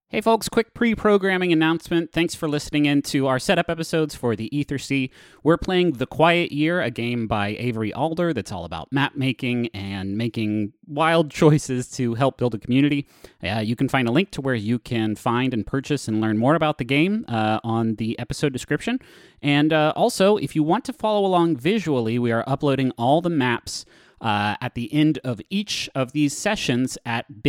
Hey folks, quick pre-programming announcement. Thanks for listening in to our setup episodes for the Ethersea. We're playing The Quiet Year, a game by Avery Alder that's all about map making and making wild choices to help build a community. You can find a link to where you can find and purchase and learn more about the game on the episode description. And also, if you want to follow along visually, we are uploading all the maps at the end of each of these sessions at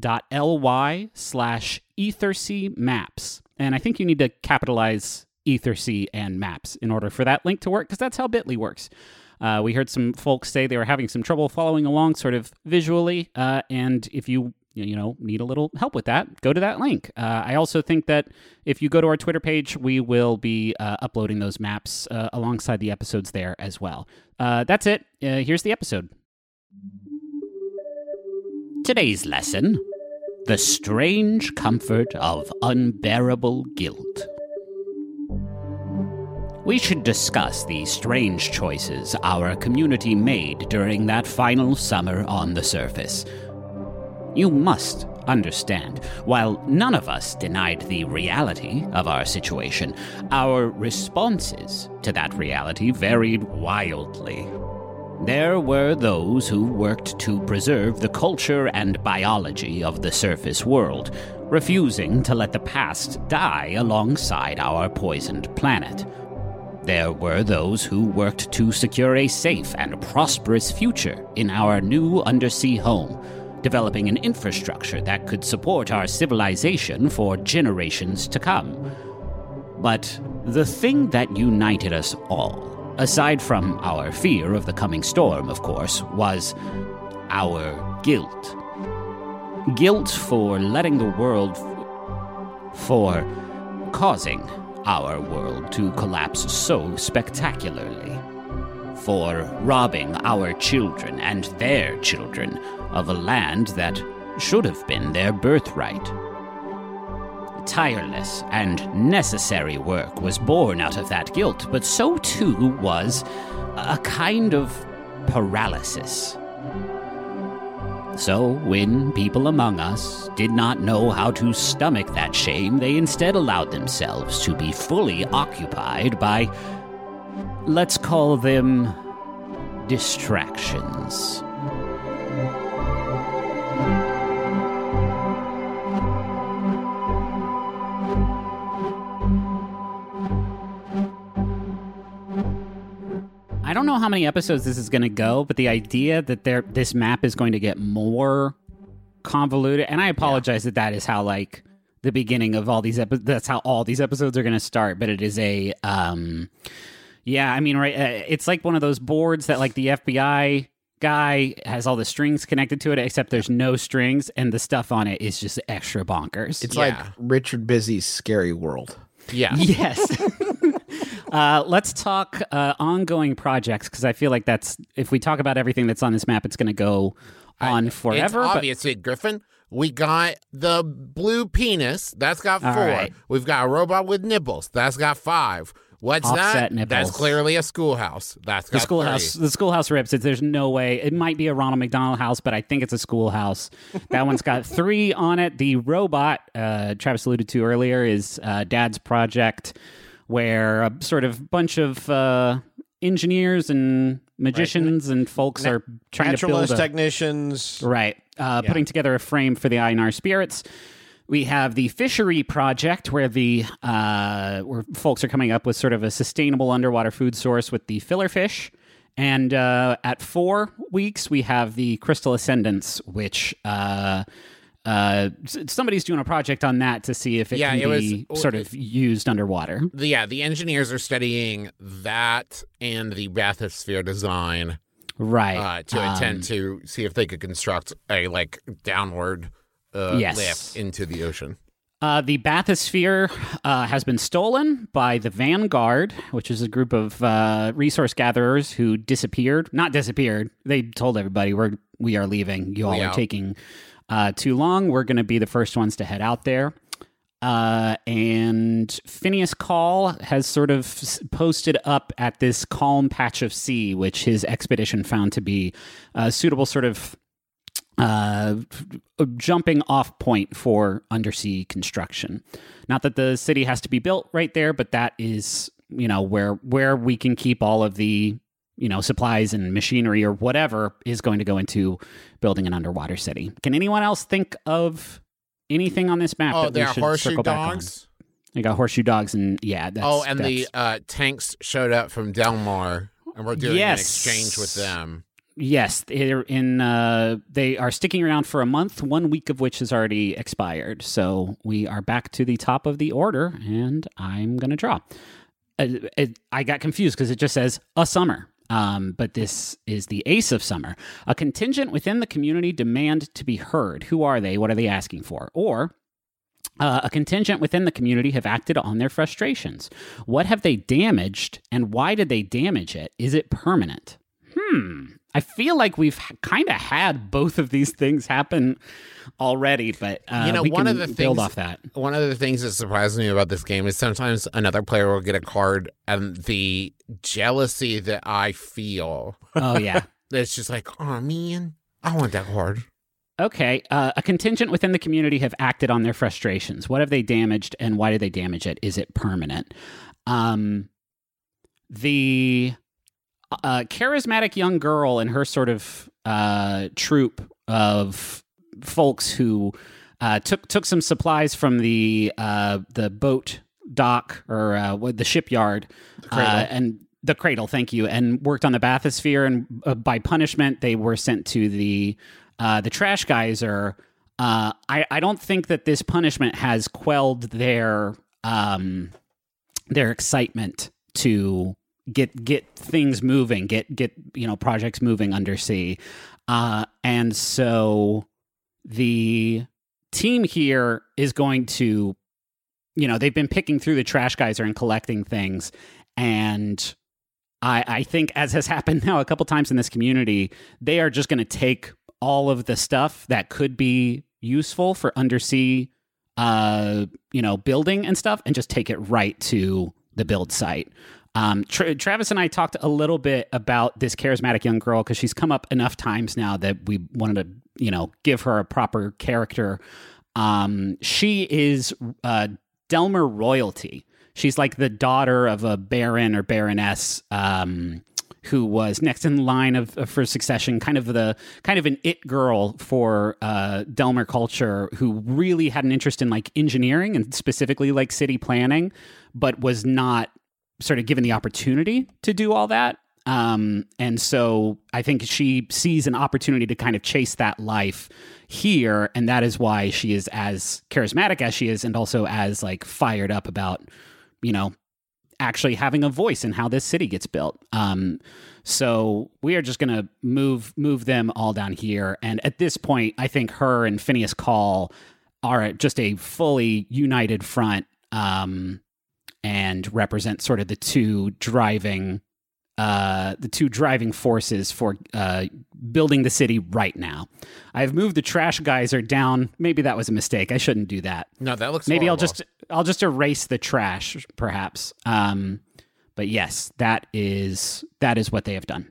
bit.ly/Ethersea maps. And I think you need to capitalize Ethersea and maps in order for that link to work, because that's how Bitly works. We heard some folks say they were having some trouble following along sort of visually, and if you need a little help with that, go to that link. I also think that if you go to our Twitter page, we will be uploading those maps alongside the episodes there as well. That's it. Here's the episode. Today's lesson: the strange comfort of unbearable guilt. We should discuss the strange choices our community made during that final summer on the surface. You must understand, while none of us denied the reality of our situation, our responses to that reality varied wildly. There were those who worked to preserve the culture and biology of the surface world, refusing to let the past die alongside our poisoned planet. There were those who worked to secure a safe and prosperous future in our new undersea home, developing an infrastructure that could support our civilization for generations to come. But the thing that united us all, aside from our fear of the coming storm, of course, was our guilt. Guilt for letting the world, for causing our world to collapse so spectacularly. For robbing our children and their children of a land that should have been their birthright. Tireless and necessary work was born out of that guilt, but so too was a kind of paralysis. So, when people among us did not know how to stomach that shame, they instead allowed themselves to be fully occupied by, let's call them, distractions. I don't know how many episodes this is going to go, but the idea that this map is going to get more convoluted, and I apologize that is how, like, the beginning of all these episodes, that's how all these episodes are going to start, but it is a, it's like one of those boards that, like, the FBI guy has all the strings connected to it, except there's no strings, and the stuff on it is just extra bonkers. It's like Richard Busy's Scary World. Yeah. Yes. Let's talk ongoing projects, because I feel like if we talk about everything that's on this map, it's going to go on forever. It's obviously, Griffin, we got the blue penis. That's got 4. Right. We've got a robot with nipples. That's got 5. What's Offset that? nipples. That's clearly a schoolhouse. That's got 3. The schoolhouse rips it. There's no way. It might be a Ronald McDonald house, but I think it's a schoolhouse. That one's got 3 on it. The robot, Travis alluded to earlier, is Dad's project, where a sort of bunch of engineers and magicians and folks are trying to build technicians. Right. Putting together a frame for the Einar spirits. We have the fishery project, where where folks are coming up with sort of a sustainable underwater food source with the filler fish. And at 4 weeks, we have the Crystal Ascendants, which somebody's doing a project on that to see if it can be sort of used underwater. The engineers are studying that and the bathysphere design, right? To attempt to see if they could construct a downward lift into the ocean. The bathysphere has been stolen by the Vanguard, which is a group of resource gatherers who disappeared. Not disappeared. They told everybody, we are leaving. You all are taking too long. We're going to be the first ones to head out there. And Phineas Call has sort of posted up at this calm patch of sea, which his expedition found to be a suitable sort of jumping off point for undersea construction. Not that the city has to be built right there, but that is, where we can keep all of the, supplies and machinery or whatever is going to go into building an underwater city. Can anyone else think of anything on this map that we should horseshoe circle dogs? Back on? They got horseshoe dogs, and the tanks showed up from Delmar, and we're doing an exchange with them. Yes, they are sticking around for a month, 1 week of which has already expired. So we are back to the top of the order, and I'm going to draw. I got confused because it just says a summer. But this is the ace of summer. A contingent within the community demand to be heard. Who are they? What are they asking for? Or a contingent within the community have acted on their frustrations. What have they damaged, and why did they damage it? Is it permanent? I feel like we've kind of had both of these things happen already, but we can build off that. One of the things that surprises me about this game is sometimes another player will get a card, and the jealousy that I feel. Oh, yeah. It's just like, oh, man, I want that card. Okay. A contingent within the community have acted on their frustrations. What have they damaged, and why did they damage it? Is it permanent? The charismatic young girl and her sort of troop of folks who took some supplies from the boat dock or the shipyard and the cradle, thank you, and worked on the bathysphere, and by punishment they were sent to the trash geyser. I don't think that this punishment has quelled their excitement to get things moving, get projects moving undersea. And so the team here is going to, they've been picking through the trash geyser and collecting things. And I think, as has happened now a couple times in this community, they are just going to take all of the stuff that could be useful for undersea, building and stuff, and just take it right to the build site. Travis and I talked a little bit about this charismatic young girl because she's come up enough times now that we wanted to, give her a proper character. She is Delmar royalty. She's like the daughter of a baron or baroness who was next in line for succession, kind of an it girl for Delmar culture, who really had an interest in like engineering and specifically like city planning, but was not sort of given the opportunity to do all that. And so I think she sees an opportunity to kind of chase that life here. And that is why she is as charismatic as she is, and also as like fired up about, actually having a voice in how this city gets built. So we are just going to move them all down here. And at this point, I think her and Phineas Call are just a fully united front, and represent sort of the two driving forces for building the city right now. I've moved the trash geyser down. Maybe that was a mistake. I shouldn't do that. No, that looks maybe horrible. I'll just erase the trash, perhaps. But yes, that is what they have done.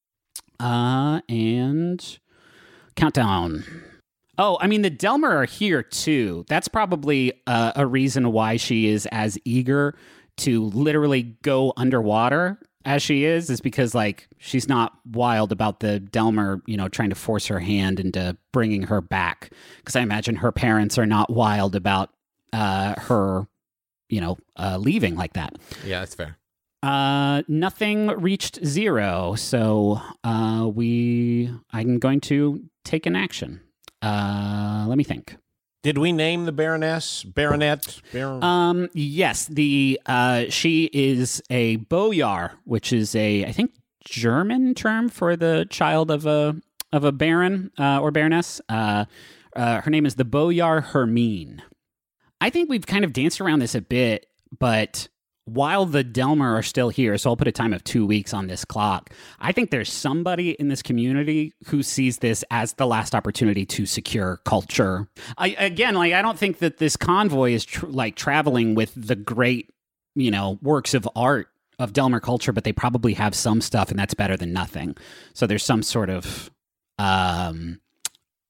And countdown. Oh, I mean, the Delmar are here too. That's probably a reason why she is as eager to literally go underwater as she is because like she's not wild about the Delmar, trying to force her hand into bringing her back. Because I imagine her parents are not wild about her, leaving like that. Yeah, that's fair. Nothing reached 0, so I'm going to take an action. Let me think. Did we name the baroness? Baronet? Yes. She is a boyar, which is I think German term for the child of a baron or baroness. Her name is the Boyar Hermine. I think we've kind of danced around this a bit, but while the Delmar are still here, so I'll put a time of 2 weeks on this clock, I think there's somebody in this community who sees this as the last opportunity to secure culture. I don't think that this convoy is traveling with the great, works of art of Delmar culture, but they probably have some stuff, and that's better than nothing. So there's some sort of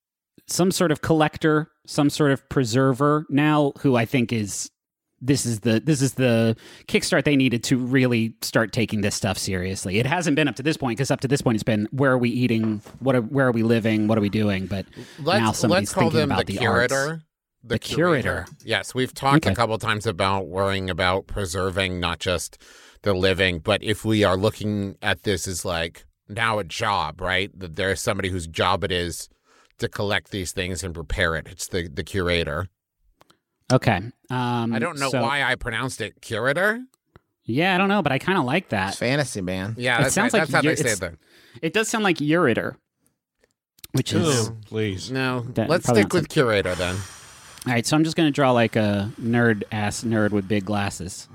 some sort of collector, some sort of preserver now, who I think is this is the kickstart they needed to really start taking this stuff seriously. It hasn't been up to this point, because up to this point it's been, where are we eating, where are we living, what are we doing? But now somebody's thinking about the curator. arts. The curator. Yes, we've talked a couple times about worrying about preserving not just the living, but if we are looking at this as like now a job, right? That there's somebody whose job it is to collect these things and prepare it. It's the curator. Okay. I don't know why I pronounced it curator. Yeah, I don't know, but I kind of like that. It's fantasy, man. Yeah, that's sounds right. like That's how they say it there. It does sound like Urator, which is... Oh, please. No, That- let's probably stick not with curator then. All right, so I'm just going to draw like a nerd with big glasses.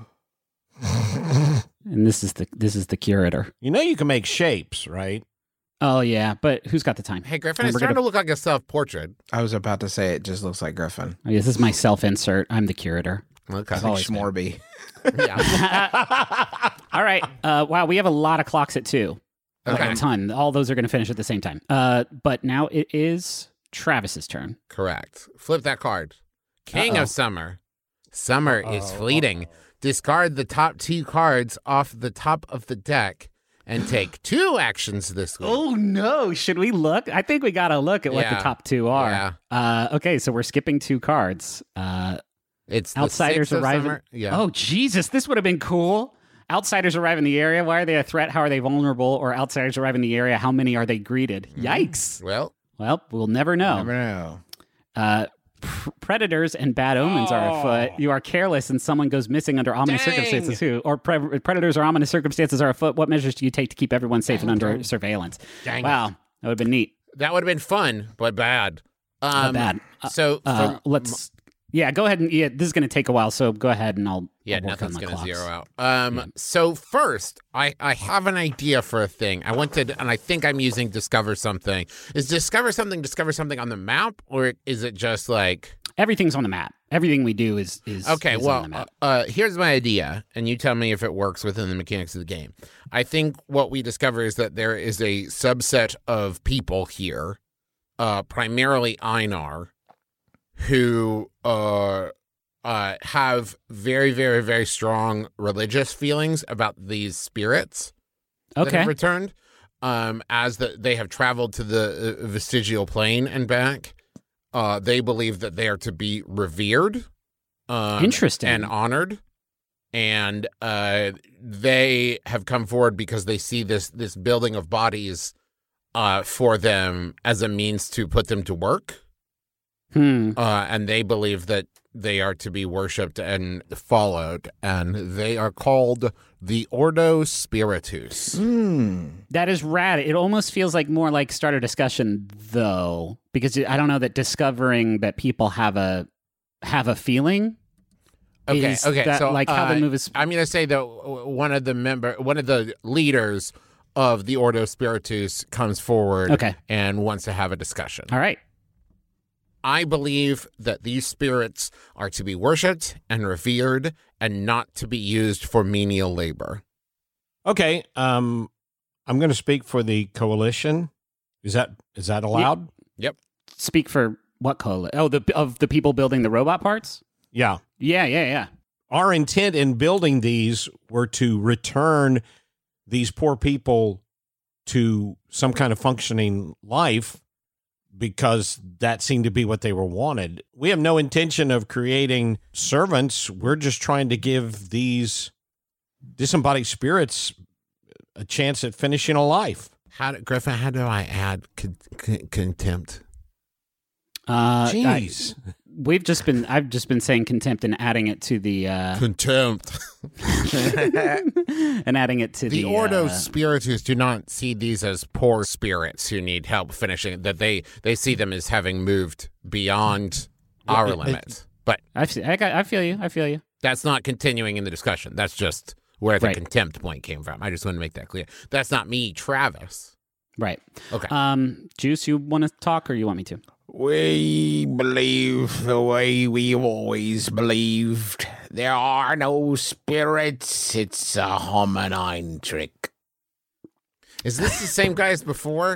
And this is the curator. You know you can make shapes, right? Oh, yeah, but who's got the time? Hey, Griffin, And it's we're starting gonna- to look like a self-portrait. I was about to say it just looks like Griffin. Oh, yeah, this is my self-insert. I'm the curator. Okay. It's like always been. Schmorby. Yeah. All right. Wow, we have a lot of clocks at 2. Like Okay. a ton. All those are going to finish at the same time. But now it is Travis's turn. Correct. Flip that card. King Uh-oh. of Summer. Summer is fleeting. Discard the top 2 cards off the top of the deck and take 2 actions this week. Oh, no. Should we look? I think we got to look at what the Yeah. top 2 are. Okay, so we're skipping 2 cards. It's the Outsiders 6th of arrive. Summer. Yeah. Oh, Jesus. This would have been cool. Outsiders arrive in the area. Why are they a threat? How are they vulnerable? Or outsiders arrive in the area. How many are they greeted? Yikes. Well, Well, we'll never know. Never know. Predators and bad omens are afoot. You are careless and someone goes missing under ominous Dang. circumstances. Who? Or predators or ominous circumstances are afoot. What measures do you take to keep everyone safe and under surveillance? Dang. Wow. That would have been neat. that would have been fun, but bad. Not bad. So, Let's... Yeah, go ahead and... Yeah, this is going to take a while, so go ahead and I'll work nothing's on my going to clocks. zero out. So first, I have an idea for a thing. I wanted, and I think I'm using Discover Something. Is Discover Something on the map, or is it just like... Everything's on the map. Everything we do is Okay, is on the well, map. here's my idea, and you tell me if it works within the mechanics of the game. I think what we discover is that there is a subset of people here, primarily Einar, who have very, very, very strong religious feelings about these spirits that Okay. have returned, they have traveled to the vestigial plane and back. They believe that they are to be revered, Interesting. and honored, and they have come forward because they see this building of bodies for them as a means to put them to work, and they believe that they are to be worshipped and followed, and they are called the Ordo Spiritus. That is rad. It almost feels like more like start a discussion, though, because I don't know that discovering that people have a feeling. Okay, is okay. that, So, like how the move is. I'm going to say that one of the leaders of the Ordo Spiritus comes forward, Okay. and wants to have a discussion. All right. I believe that these spirits are to be worshipped and revered, and not to be used for menial labor. Okay. I'm going to speak for the coalition. Is that allowed? Yep. Speak for what coalition? Oh, of the people building the robot parts. Yeah. Yeah. Our intent in building these were to return these poor people to some kind of functioning life, because that seemed to be what they were wanted. We have no intention of creating servants. We're just trying to give these disembodied spirits a chance at finishing a life. Griffin, how do I add contempt? Jeez. I've just been saying contempt and adding it to the Contempt. and adding it to The the Ordo Spiritus do not see these as poor spirits who need help finishing, that they see them as having moved beyond our limits. But I feel you. that's not continuing in the discussion. That's just where the Right. contempt point came from. I just want to make that clear. That's not me, Travis. Right. Okay. Juice, you want to talk or you want me to? We believe the way we've always believed. There are no spirits. It's a hominin trick. Is this the same guy as before?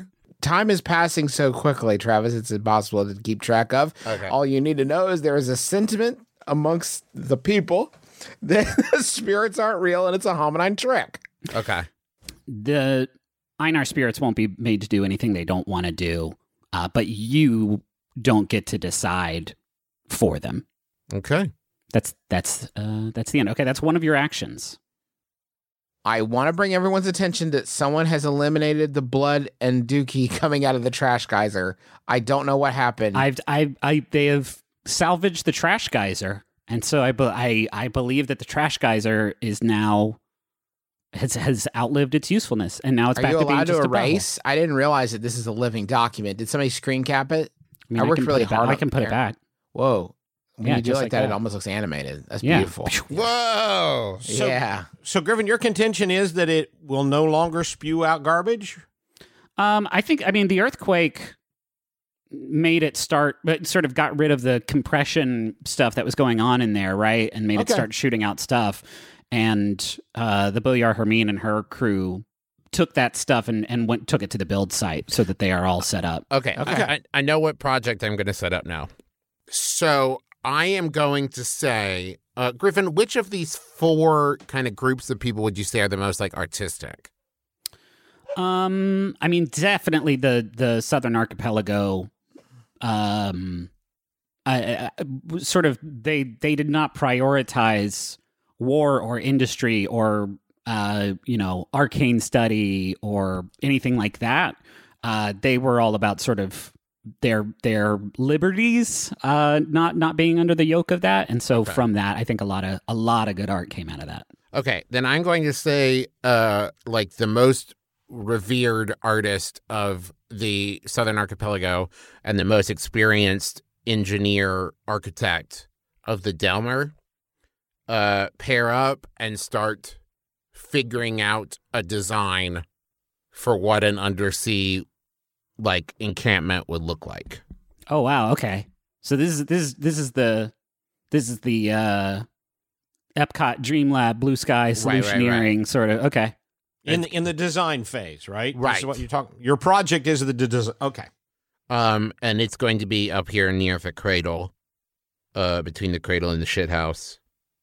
time is passing so quickly, Travis, it's impossible to keep track of. Okay. All you need to know is there is a sentiment amongst the people that the spirits aren't real and it's a hominin trick. Okay. The Einar spirits won't be made to do anything they don't want to do, but you don't get to decide for them. Okay. That's the end. Okay, that's one of your actions. I want to bring everyone's attention that someone has eliminated the blood and dookie coming out of the trash geyser. I don't know what happened. They have salvaged the trash geyser, and so I believe that the trash geyser is now has outlived its usefulness, and now it's back Are you to being allowed just to a bubble. erase? I didn't realize that this is a living document. Did somebody screen cap it? I mean, I worked can really put it back- hard I on can put it there. back. Whoa. When Yeah, you do just like like that, that. it almost looks animated. That's Yeah. beautiful. Whoa. Yeah. So, Griffin, your contention is that it will no longer spew out garbage? I mean, the earthquake made it start, but sort of got rid of the compression stuff that was going on in there, right? And made it Okay. start shooting out stuff. And the Bilyar Hermine and her crew took that stuff and took it to the build site so that they are all set up. Okay. Okay. I know what project I'm going to set up now. So I am going to say, Griffin, which of these 4 kind of groups of people would you say are the most like artistic? I mean, definitely the Southern Archipelago. Sort of they did not prioritize war or industry or arcane study or anything like that. They were all about sort of their liberties, not being under the yoke of that, and so from that, I think a lot of good art came out of that. Okay, then I'm going to say like the most revered artist of the Southern Archipelago and the most experienced engineer architect of the Delmer pair up and start figuring out a design for what an undersea like encampment would look like. Oh wow, okay. So this is the Epcot Dream Lab Blue Sky Solutioneering sort of. Okay. In the design phase, right? Right. This is what you're talking. Your project is the design. Okay. And it's going to be up here near the cradle, between the cradle and the shit house.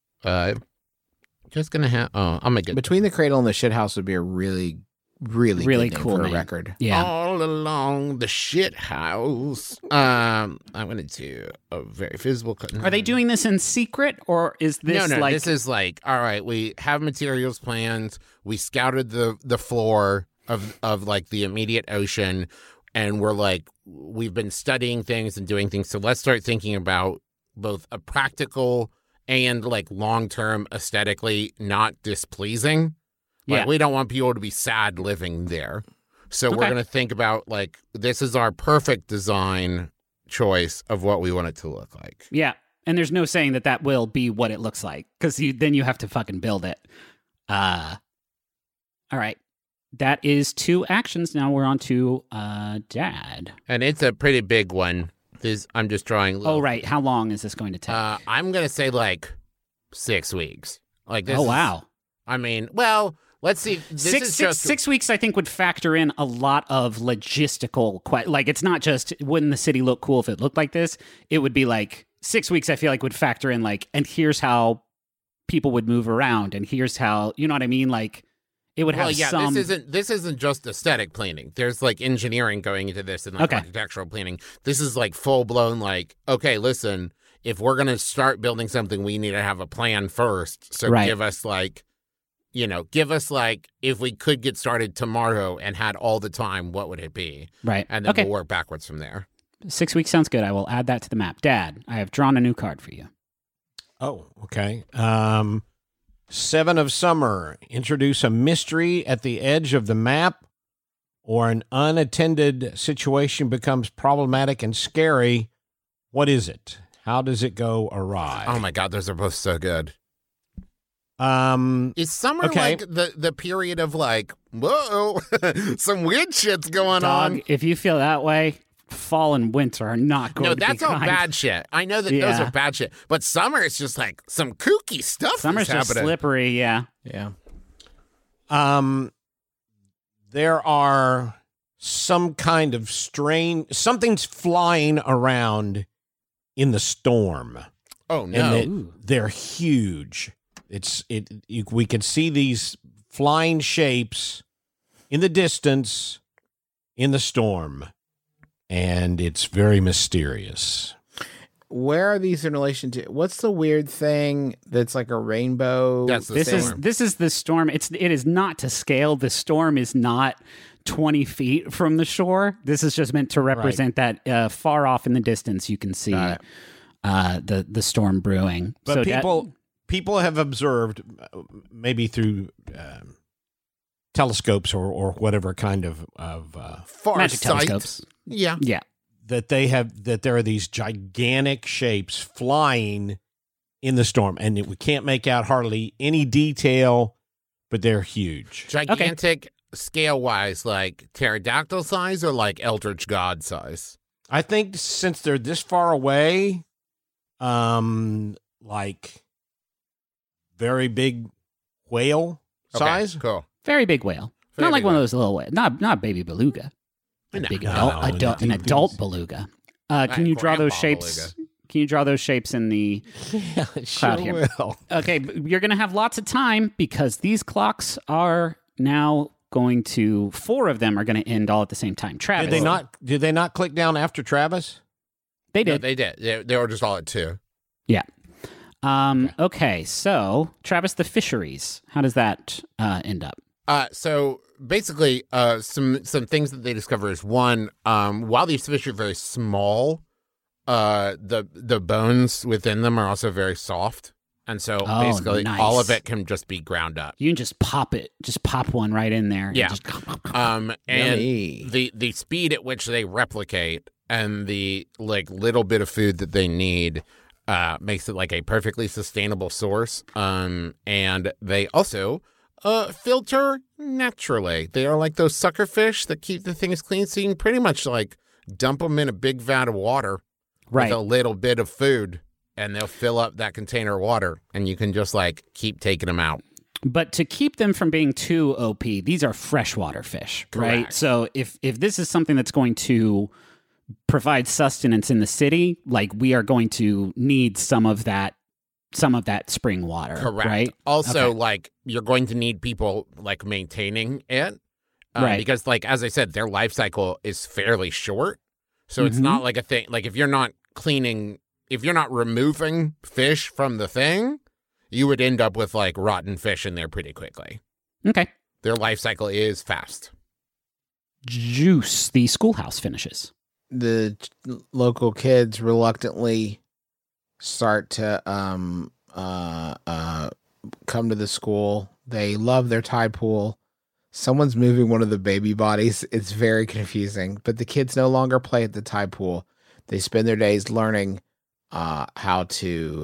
Just gonna have. Oh, I'm gonna get Between the cradle and the shit house would be a really good name cool for a name. record. Yeah. all along the shit house. I'm gonna do a very visible. Are they doing this in secret, or is this No. like This is like, all right. We have materials plans. We scouted the floor of like the immediate ocean, and we're like, we've been studying things and doing things. So let's start thinking about both a practical and like long-term aesthetically not displeasing. Like, Yeah. we don't want people to be sad living there. So we're Okay. going to think about like, this is our perfect design choice of what we want it to look like. Yeah, and there's no saying that will be what it looks like, because then you have to fucking build it. All right, that is 2 actions. Now we're on to Dad. And it's a pretty big one. I'm just drawing. Oh right, how long is this going to take? I'm going to say like 6 weeks. Like this. Oh wow, I mean, well, let's see. This is just 6 weeks. I think would factor in a lot of logistical. Like it's not just wouldn't the city look cool if it looked like this. It would be like 6 weeks. I feel like would factor in like, and here's how people would move around, and here's how, you know what I mean, like. It would have well, yeah, some. this isn't just aesthetic planning. There's like engineering going into this and like Okay. architectural planning. This is like full blown like, okay, listen, if we're gonna start building something, we need to have a plan first. So Right. give us like if we could get started tomorrow and had all the time, what would it be? Right. And then Okay. we'll work backwards from there. 6 weeks sounds good. I will add that to the map. Dad, I have drawn a new card for you. Oh, okay. 7 of Summer. Introduce a mystery at the edge of the map, or an unattended situation becomes problematic and scary. What is it? How does it go awry? Oh my god, those are both so good. Um, Is summer Okay. like the period of like, whoa, some weird shit's going Dog, on? if you feel that way, fall and winter are not going No, to be that's all kind. bad shit. I know that those Yeah. are bad shit. But summer is just like some kooky stuff Summer's is just happening. slippery, yeah. Yeah. there are some kind of something's flying around in the storm. Oh no! And they're huge. We can see these flying shapes in the distance in the storm, and it's very mysterious. Where are these in relation to? What's the weird thing that's like a rainbow? That's the storm. This is the storm. It is not to scale. The storm is not 20 feet from the shore. This is just meant to represent that far off in the distance you can see the storm brewing. But people have observed, maybe through telescopes or whatever kind of Far magic sight. telescopes. Yeah. that there are these gigantic shapes flying in the storm, and we can't make out hardly any detail, but they're huge. Gigantic scale-wise, like pterodactyl size or like Eldritch God size? I think since they're this far away, like very big whale size. Cool. Very big whale. Very Not like big one whale. of those little whales. Not baby beluga. A No. big No, an adult beluga. Can you draw those grandpa shapes? Can you draw those shapes in the Yeah, cloud here? will. Okay, but you're going to have lots of time because these clocks are now going to 4 of them are going to end all at the same time. Travis, Did they not click down after Travis? They No, did. they did. They were just all at 2. Yeah. Okay, so Travis, the fisheries. How does that end up? So basically, some things that they discover is one, while these fish are very small, the bones within them are also very soft, and so basically nice. all of it can just be ground up. You can just pop it. Just pop one right in there. Yeah. And And Yummy. the speed at which they replicate and the like little bit of food that they need makes it like a perfectly sustainable source. And they also filter naturally. They are like those sucker fish that keep the things clean. So you can pretty much like dump them in a big vat of water right. with a little bit of food, and they'll fill up that container of water, and you can just like keep taking them out. But to keep them from being too OP, these are freshwater fish, right? Correct. So if this is something that's going to provide sustenance in the city, like we are going to need some of that spring water, Correct. right? Also, Okay. like you're going to need people like maintaining it, Right. Because, like as I said, their life cycle is fairly short. So it's Mhm. not like a thing. Like if you're not removing fish from the thing, you would end up with like rotten fish in there pretty quickly. Okay. Their life cycle is fast. Juice, the schoolhouse finishes. The local kids reluctantly start to come to the school. They love their tide pool. Someone's moving one of the baby bodies. It's very confusing, but the kids no longer play at the tide pool. They spend their days learning how to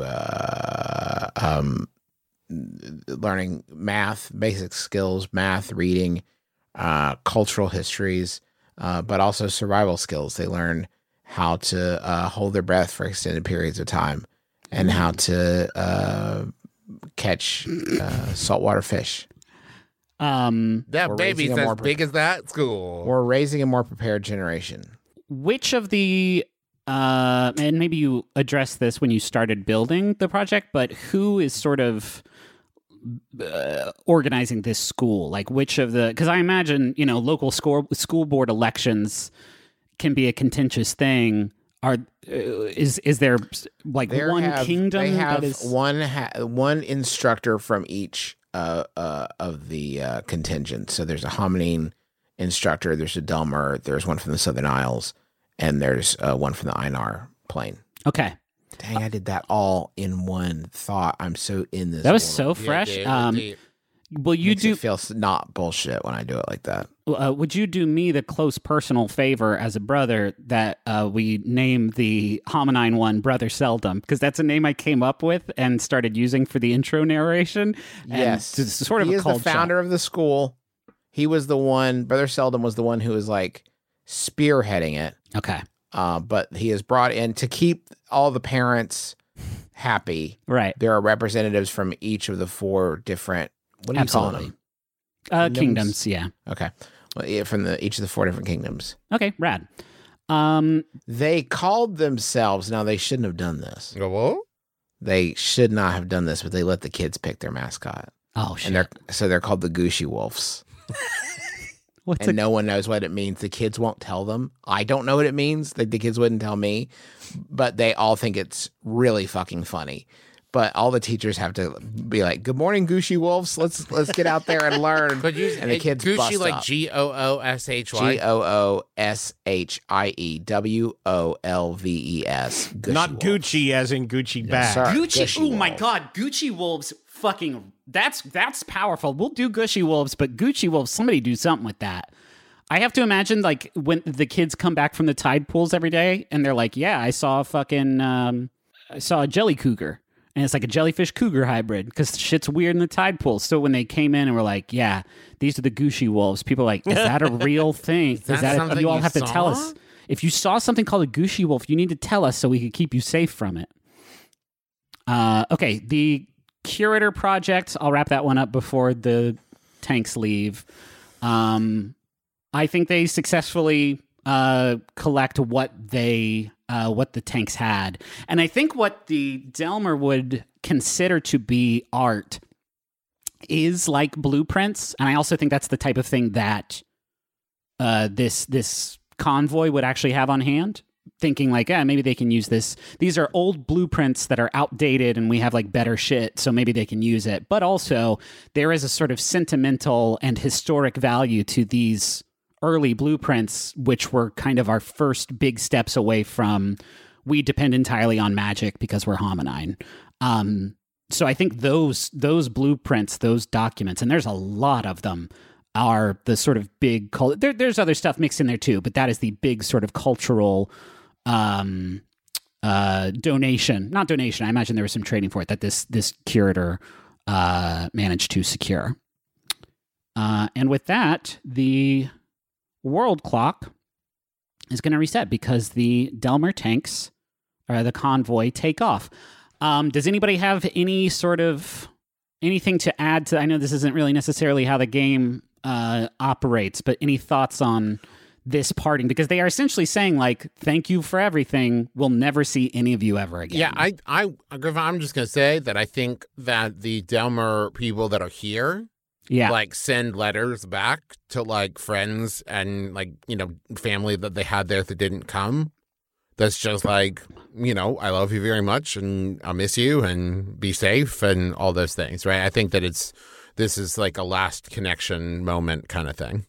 learning math, basic skills, math, reading, cultural histories, but also survival skills. They learn how to hold their breath for extended periods of time and how to catch saltwater fish. That We're baby's raising a as more big as that school. We're raising a more prepared generation. Which of the and maybe you addressed this when you started building the project, but who is sort of organizing this school? Like which of the, because I imagine, local school board elections can be a contentious thing. Is there like one kingdom? They have that is... one instructor from each of the contingent. So there's a Hominine instructor, there's a Delmer, there's one from the Southern Isles, and there's one from the Einar Plain. Okay. Dang, I did that all in one thought. I'm so in this. That was world. so fresh. Dude. Will you Makes do? it feel not bullshit when I do it like that. Would you do me the close personal favor as a brother that we name the Hominine one Brother Seldom, because that's a name I came up with and started using for the intro narration. And Yes, it's sort of he a is the cold founder of the school. He was the one. Brother Seldom was the one who was like spearheading it. shot. Okay, But he is brought in to keep all the parents happy. right. There are representatives from each of the 4 different. What do you call Absolutely. them? Kingdoms, yeah. Okay. from each of the 4 different kingdoms. Okay, rad. They called themselves. Now they shouldn't have done this. Go, what? They should not have done this, but they let the kids pick their mascot, Oh shit. and they're called the Gushy Wolves. What's And no one knows what it means. The kids won't tell them. I don't know what it means. The kids wouldn't tell me, but they all think it's really fucking funny. But all the teachers have to be like, "Good morning, Gushy Wolves. Let's get out there and learn." Could you and the kids Gucci bust like up. Gooshie GOOSHIE WOLVES. Not Gucci as in Gucci bag. sir. Gucci. Gushy Oh my Wolves. god, Gucci Wolves fucking that's powerful. We'll do Gushy Wolves, but Gucci Wolves, somebody do something with that. I have to imagine like when the kids come back from the tide pools every day and they're like, "Yeah, I saw a jelly cougar." And it's like a jellyfish cougar hybrid because shit's weird in the tide pools. So when they came in and were like, "Yeah, these are the Gushy Wolves," people are like, "Is that a real thing? that something you all you have to tell saw? us. If you saw something called a Gushy Wolf, you need to tell us so we can keep you safe from it." Okay, the Curator Project. I'll wrap that one up before the tanks leave. I think they successfully collect what the tanks had, and I think what the Delmer would consider to be art is like blueprints, and I also think that's the type of thing that this convoy would actually have on hand. Thinking like, maybe they can use this. These are old blueprints that are outdated and we have like better shit, so maybe they can use it. But also, there is a sort of sentimental and historic value to these early blueprints, which were kind of our first big steps away from we depend entirely on magic because we're Hominine. So I think those blueprints, those documents, and there's a lot of them, are the sort of big... There's other stuff mixed in there too, but that is the big sort of cultural... donation, not donation. I imagine there was some trading for it that this curator managed to secure. And with that, the world clock is going to reset because the Delmer tanks, the convoy, take off. Does anybody have any sort of anything to add to? I know this isn't really necessarily how the game operates, but any thoughts on this parting? Because they are essentially saying, like, thank you for everything. We'll never see any of you ever again. Yeah, I'm just gonna say that I think that the Delmer people that are here, like, send letters back to like friends and like family that they had there that didn't come. That's just like, I love you very much and I'll miss you and be safe and all those things, right? I think that this is like a last connection moment kind of thing.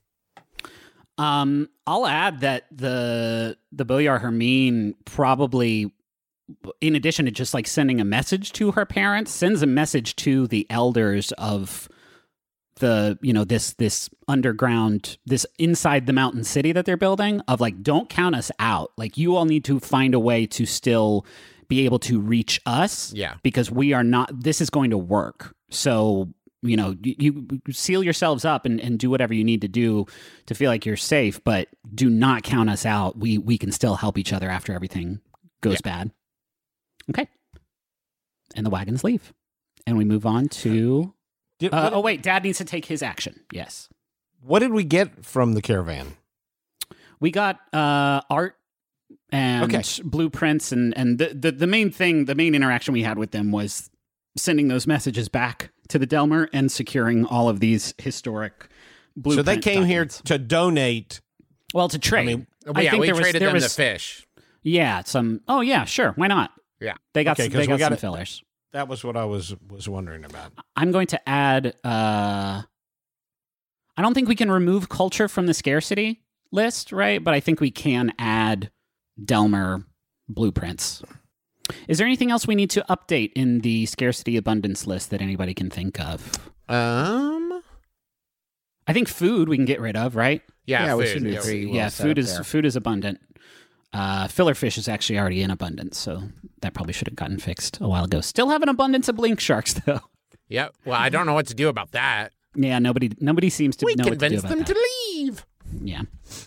I'll add that the Boyar Hermine probably, in addition to just like sending a message to her parents, sends a message to the elders of the, this underground, this inside the mountain city that they're building, of like, don't count us out. Like, you all need to find a way to still be able to reach us. Yeah. Because we are not, this is going to work. So, you seal yourselves up and do whatever you need to do to feel like you're safe, but do not count us out. We can still help each other after everything goes bad. Okay. And the wagons leave. And we move on to... wait, Dad needs to take his action. Yes. What did we get from the caravan? We got art and blueprints, and the main thing, the main interaction we had with them was sending those messages back to the Delmer and securing all of these historic blueprints. So they came here to donate. Well, to trade. We traded them the fish. Yeah, Oh, yeah, sure. Why not? Yeah. They got some fillers. That was what I was wondering about. I'm going to add... I don't think we can remove culture from the scarcity list, right? But I think we can add Delmer blueprints. Is there anything else we need to update in the scarcity abundance list that anybody can think of? I think food we can get rid of, right? Yeah, we food. should be pretty well set food up is there. food is abundant. Filler fish is actually already in abundance, so that probably should have gotten fixed a while ago. Still have an abundance of blink sharks, though. Yeah. Well, I don't know what to do about that. Yeah, nobody seems to know what to do convinced about them that. to leave. Yeah.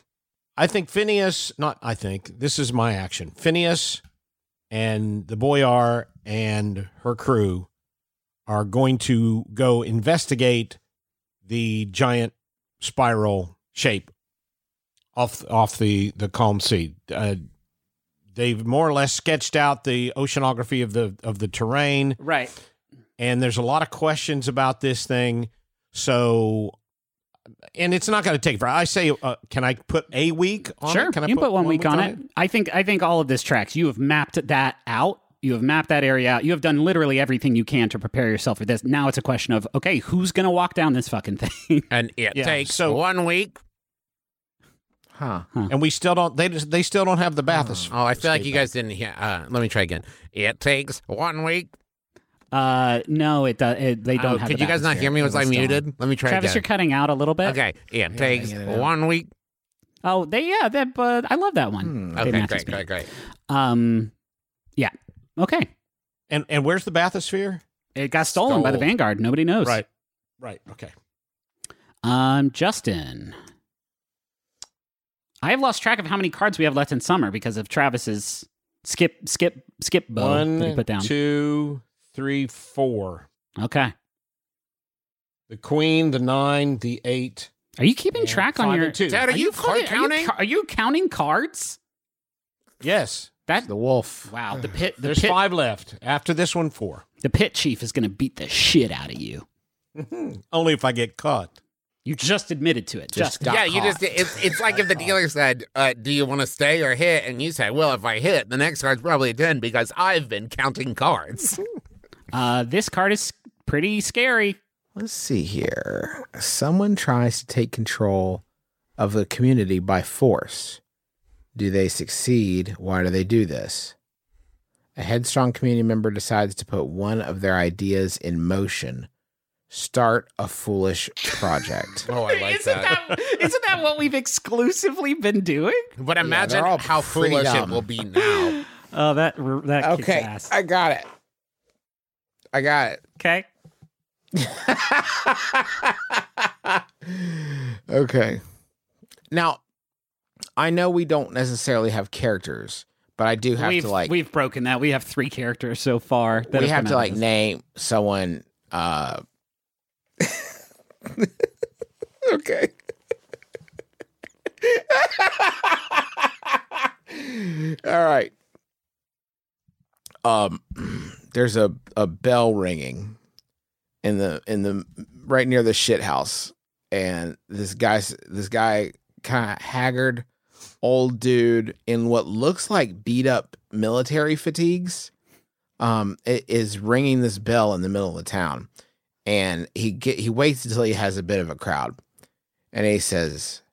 This is my action. Phineas and the Boyar and her crew are going to go investigate the giant spiral shape off the Calm Sea. They've more or less sketched out the oceanography of the terrain, Right. and there's a lot of questions about this thing. So, and it's not going to take forever. I say, can I put a week on Sure, it? Can I you can put 1 week on it. I think all of this tracks. You have mapped that out. You have mapped that area out. You have done literally everything you can to prepare yourself for this. Now it's a question of, okay, who's going to walk down this fucking thing? And it Yeah, takes so- 1 week. Huh. And we still don't. They still don't have the bathysphere. Oh, I feel like you guys didn't hear. Let me try again. It takes 1 week. No, it does. They don't have. Could the you guys not bathysphere. hear me? Was I It's still on. muted? Let me try Travis, you're again. cutting out a little bit. Okay. It takes get it out. 1 week. Oh, but I love that one. It Okay, matches great, me. great, great. Yeah. Okay. And where's the bathysphere? It got stolen by the Stole. Vanguard. Nobody knows. Right. Okay. Justin. I have lost track of how many cards we have left in summer because of Travis's skip bow that he put down. 1, 2, 3, 4. Okay. The queen, the 9, the 8. Are you keeping and track 5 on your? and 2. Dad, are you card counting? Are you counting cards? Yes. That The wolf. wow. The pit. The There's pit. 5 left. After this one, 4. The pit chief is going to beat the shit out of you. Only if I get caught. You just admitted to it. Just Just got Yeah, you caught. just, it's like if the dealer said, do you want to stay or hit? And you say, well, if I hit, the next card's probably a 10 because I've been counting cards. This card is pretty scary. Let's see here. Someone tries to take control of the community by force. Do they succeed? Why do they do this? A headstrong community member decides to put one of their ideas in motion. Start a foolish project. Oh, I like that. Isn't that what we've exclusively been doing? But they're imagine all how pretty foolish dumb. it will be now. Oh, that kicks Okay, ass. I got it. Okay. Okay. Now, I know we don't necessarily have characters, but I do have to like we've broken that. We have 3 characters so far. That we have have come to out of like this. name someone okay. All right. There's a bell ringing in the right near the shit house, and this guy kind of haggard old dude in what looks like beat up military fatigues is ringing this bell in the middle of the town, and he waits until he has a bit of a crowd, and he says,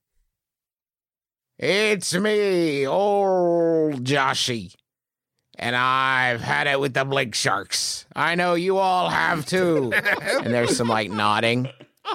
"It's me, old Joshy, and I've had it with the Blink Sharks. I know you all have too." And there's some like nodding.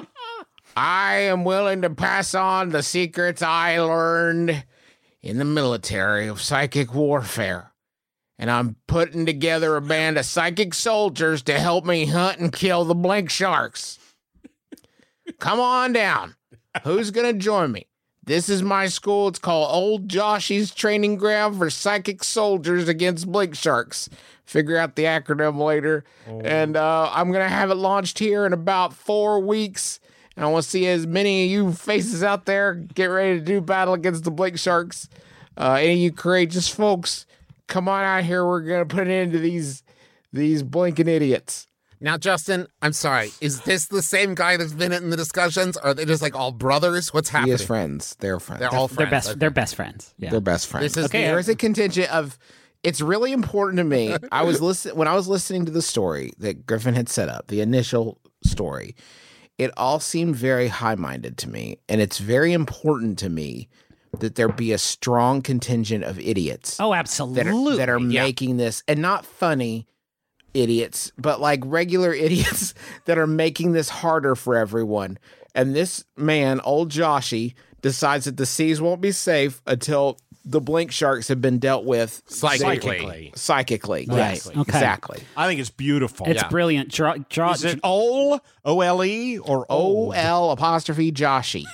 "I am willing to pass on the secrets I learned in the military of psychic warfare. And I'm putting together a band of psychic soldiers to help me hunt and kill the Blink Sharks. Come on down. Who's going to join me? This is my school. It's called Old Joshy's Training Ground for Psychic Soldiers Against Blink Sharks. Figure out the acronym later. And I'm going to have it launched here in about 4 weeks. And I want to see as many of you faces out there get ready to do battle against the Blink Sharks. Any of you courageous folks, come on out here. We're going to put an end to these blinking idiots." Now, Justin, I'm sorry. Is this the same guy that's been in the discussions? Are they just like all brothers? What's He happening? has friends. They're friends. They're all They're friends. best. Okay. They're best friends. Yeah. They're best friends. This is Okay, There is a contingent of. It's really important to me. When I was listening to the story that Griffin had set up, the initial story, it all seemed very high-minded to me, and it's very important to me that there be a strong contingent of idiots Oh, that absolutely. are making this, and not funny idiots, but like regular idiots that are making this harder for everyone. And this man, old Joshy, decides that the seas won't be safe until the Blink Sharks have been dealt with Psychically. Psychically. Right. Yes, Okay. exactly. I think it's beautiful. It's brilliant. Draw. Is it OLE, OLE, or OL? OL''Joshy.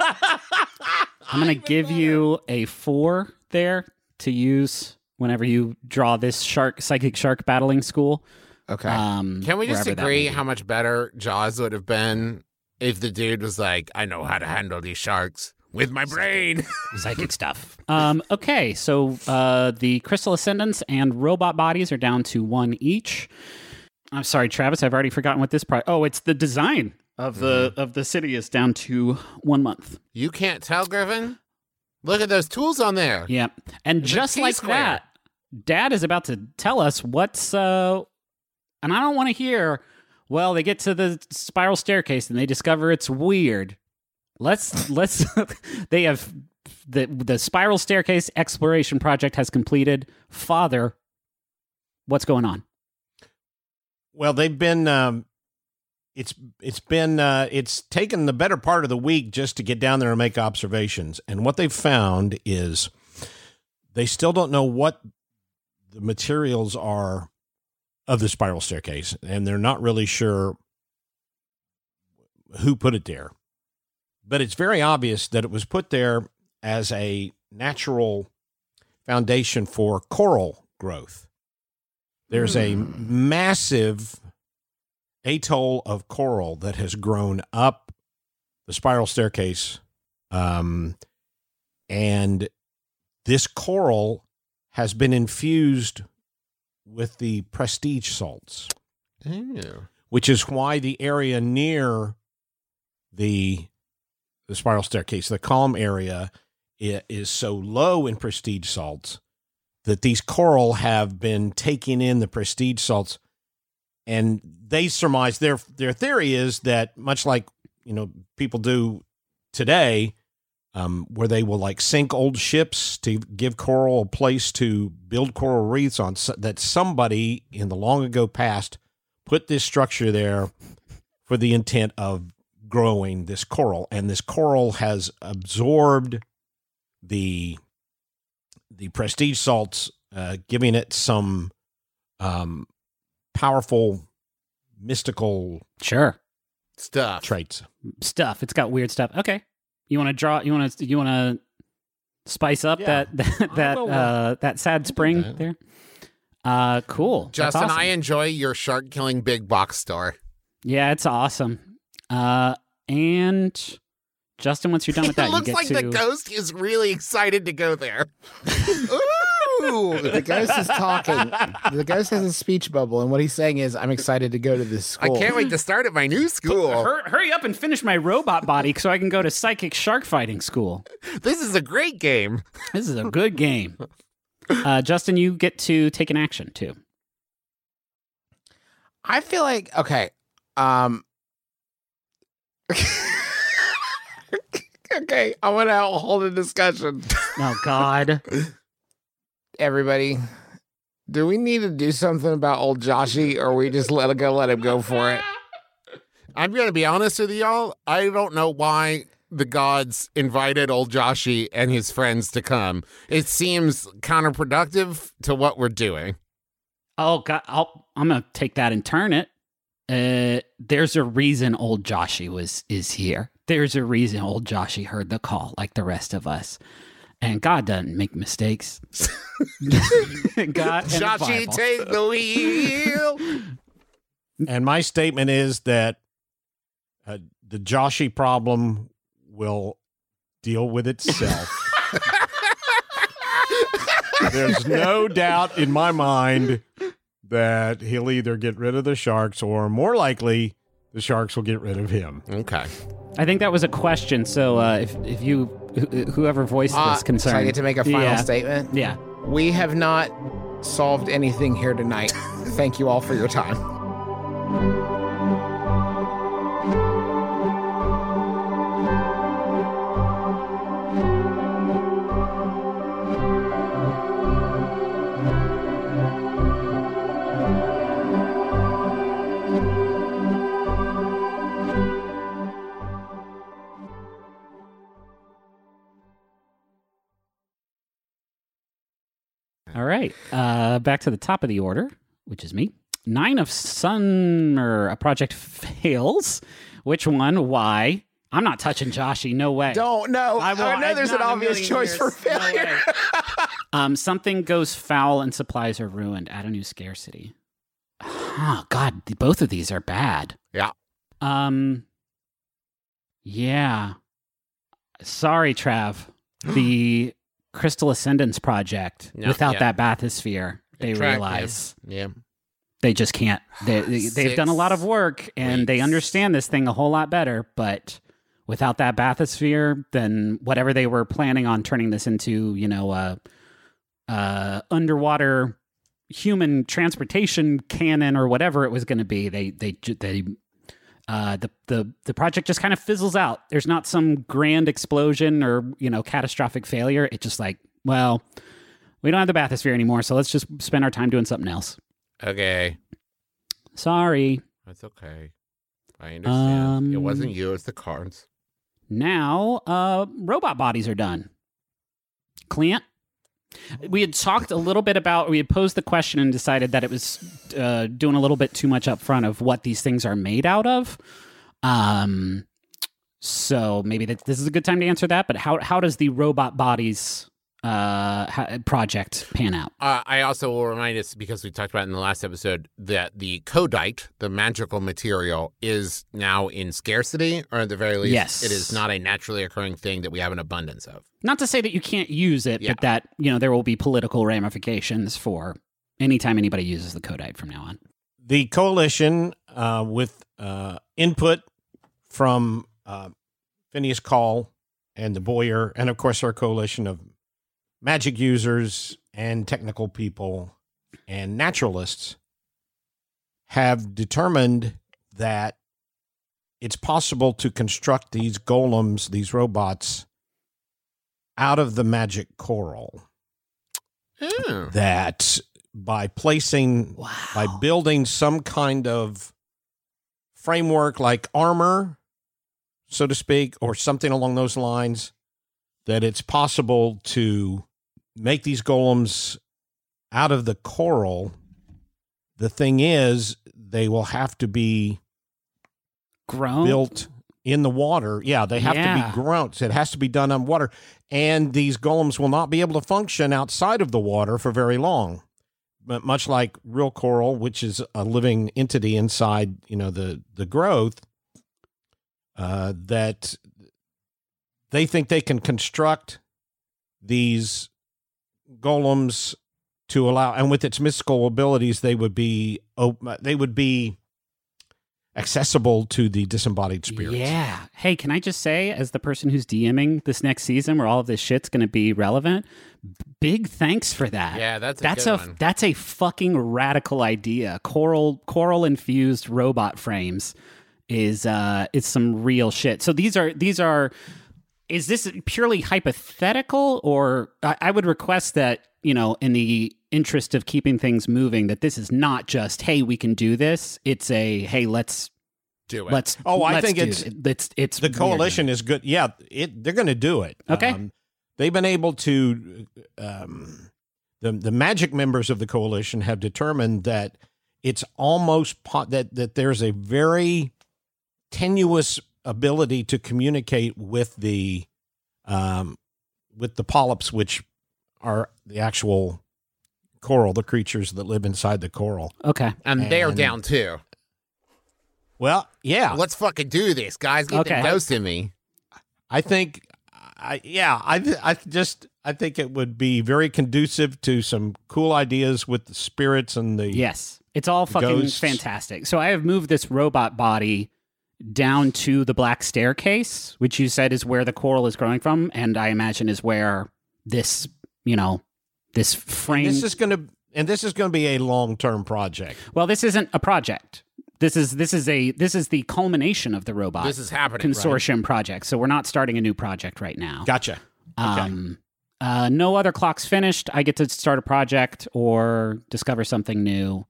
I'm going to give you a 4 there to use whenever you draw this psychic shark battling school. Okay. Can we just wherever that agree may be. how much better Jaws would have been if the dude was like, I know how to handle these sharks. With my brain. Psychic stuff. Okay, so the Crystal Ascendants and robot bodies are down to 1 each. I'm sorry, Travis, I've already forgotten what this part. Oh, it's the design of the city is down to 1 month. You can't tell, Griffin? Look at those tools on there. Yeah. And It's a just like T-square. that, Dad is about to tell us what's and I don't want to hear, well, they get to the spiral staircase and they discover it's weird. Let's they have the spiral staircase exploration project has completed. Father, what's going on? Well, they've been it's taken the better part of the week just to get down there and make observations. And what they've found is they still don't know what the materials are of the spiral staircase, and they're not really sure who put it there. But it's very obvious that it was put there as a natural foundation for coral growth. There's a massive atoll of coral that has grown up the spiral staircase. And this coral has been infused with the prestige salts, which is why the area near the spiral staircase, the calm area, is so low in prestige salts that these coral have been taking in the prestige salts. And they surmise their theory is that much like, people do today, where they will like sink old ships to give coral a place to build coral reefs on, that somebody in the long ago past put this structure there for the intent of growing this coral, and this coral has absorbed the prestige salts, giving it some powerful mystical Stuff. traits. It's got weird stuff. Okay. You want to spice up that sad spring there? Cool. That's Justin, awesome. I enjoy your shark killing big box store. Yeah, it's awesome. And Justin, once you're done with that, It looks you get like to the ghost is really excited to go there. Ooh, the ghost is talking. The ghost has a speech bubble, and what he's saying is, I'm excited to go to this I school. can't wait to start at my new school. hurry up and finish my robot body so I can go to psychic shark fighting school. This is a great game. This is a good game. Justin, you get to take an action too. I feel like, okay. Okay, I want to hold a discussion. Oh, God. Everybody, do we need to do something about old Joshy, or we just let him go for it? I'm going to be honest with y'all. I don't know why the gods invited old Joshy and his friends to come. It seems counterproductive to what we're doing. Oh, God. I'm going to take that and turn it. There's a reason old Joshy is here. There's a reason old Joshy heard the call like the rest of us. And God doesn't make mistakes. God and the Joshy, Bible. take the wheel. And my statement is that the Joshy problem will deal with itself. There's no doubt in my mind that he'll either get rid of the sharks, or more likely the sharks will get rid of him. Okay. I think that was a question. So if you, whoever voiced this concern. So I get to make a final Yeah. statement? Yeah. We have not solved anything here tonight. Thank you all for your time. All right. Back to the top of the order, which is me. 9 of Summer. A project fails. Which one? Why? I'm not touching Joshy. No way. Don't know. I won't. know there's Not an in a obvious million choice years. for failure. No way. Something goes foul and supplies are ruined. Add a new scarcity. Oh, God. Both of these are bad. Yeah. Yeah. Sorry, Trav. The Crystal Ascendance Project, No, without yeah. that bathysphere, they Track, realize Yeah. they just can't. They've done a lot of work, and they weeks. understand this thing a whole lot better, but without that bathysphere, then whatever they were planning on turning this into, underwater human transportation cannon or whatever it was going to be, the project just kind of fizzles out. There's not some grand explosion or catastrophic failure. It's just like, well, we don't have the bathysphere anymore, so let's just spend our time doing something else. Okay. Sorry. That's okay. I understand. It wasn't you, it's the cards. Now, robot bodies are done. Clint? We had talked a little bit about, we had posed the question and decided that it was doing a little bit too much up front of what these things are made out of. So maybe this is a good time to answer that, but how does the robot bodies project pan out? I also will remind us, because we talked about in the last episode, that the Codite, the magical material, is now in scarcity, or at the very least, Yes. it is not a naturally occurring thing that we have an abundance of. Not to say that you can't use it, Yeah. but that, there will be political ramifications for anytime anybody uses the Codite from now on. The coalition, with input from Phineas Call and the Boyer, and of course our coalition of magic users and technical people and naturalists, have determined that it's possible to construct these golems, these robots, out of the magic coral. Oh. That by building some kind of framework like armor, so to speak, or something along those lines, that it's possible to make these golems out of the coral. The thing is, they will have to be Grown? built in the water. Yeah, they have to be grown. So it has to be done on water. And these golems will not be able to function outside of the water for very long. But much like real coral, which is a living entity inside, the growth, that they think they can construct these golems to allow, and with its mystical abilities, they would be accessible to the disembodied spirits. Yeah. Hey, can I just say, as the person who's DMing this next season where all of this shit's going to be relevant, big thanks for that. Yeah, that's a good one. That's a fucking radical idea. Coral infused robot frames is some real shit. So these are is this purely hypothetical, or I would request that, in the interest of keeping things moving, that this is not just, hey, we can do this. It's a, hey, let's Do it. I think it's the weird. coalition is good. Yeah, they're going to do it. Okay. They've been able to. The magic members of the coalition have determined that it's almost that there's a very tenuous ability to communicate with the polyps, which are the actual coral, the creatures that live inside the coral. Okay. And they're down too. Well, yeah, Let's fucking do this, guys. Get Okay. the dose in me. I think, I think it would be very conducive to some cool ideas with the spirits and the. Yes. It's all fucking ghosts. fantastic. So I have moved this robot body down to the black staircase, which you said is where the coral is growing from, and I imagine is where this, this frame. This is going to be a long-term project. Well, this isn't a project. This is the culmination of the robot This is happening. consortium project. So we're not starting a new project right now. Gotcha. Okay. No other clocks finished. I get to start a project or discover something new.